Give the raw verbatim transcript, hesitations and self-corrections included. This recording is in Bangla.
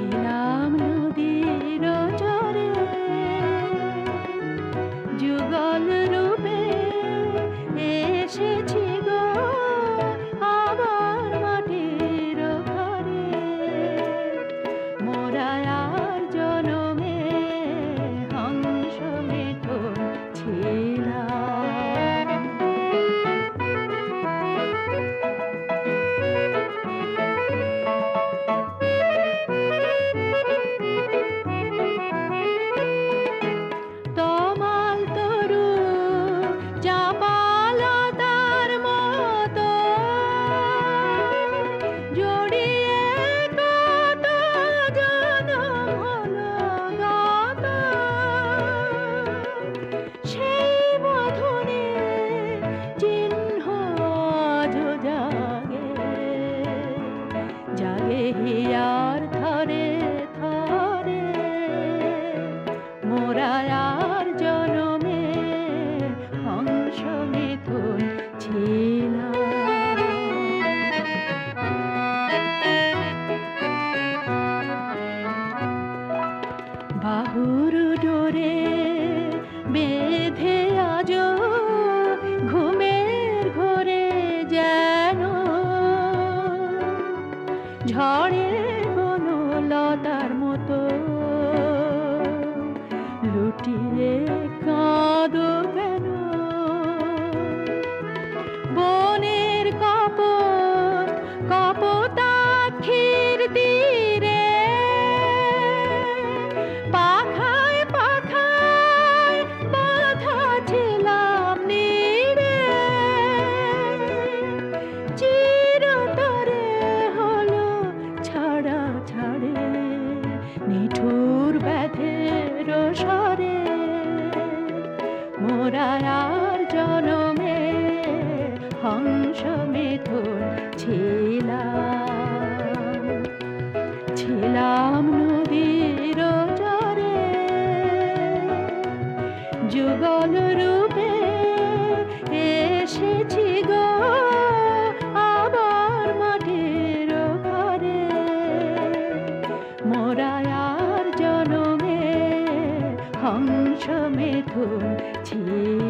ছিলাম নদীর চরে যুগল রূপে এসেছি গো আবার মাটির ঘরে মোরা আর জনমে হংস মিঠুন ছিলাম। তমাল তরু চাপালতার মতো জড়িয়ে কত জনম হলো গত সেই বধনে চিহ্ন আজ জাগে জাগে হিয়ার থরে থরে মোরা আর জনমে হংস মিথুন ছিলাম। বাহুর ডোরে বেঁধে আজ ঘুমের ঘোরে যেন ঝড়ে বনলতার মতো লুটিয়ে কাঁদো কেন বনের কপোত কপোতাক্ষীর তীরে পাখায় পাখায় বাঁধা ছিলাম নীড়ে চিরতরে হলো ছাড়া ছাড়ে নিঠুর ব্যাধের স্বরে মোরা আর জনমে হংস মিথুন ছিলাম। ছিলাম নদীর চরে যুগল রূপে এসেছি গো আবার মাটির ঘরে মোরা আর জনমে হংস মিথুন ছিলাম।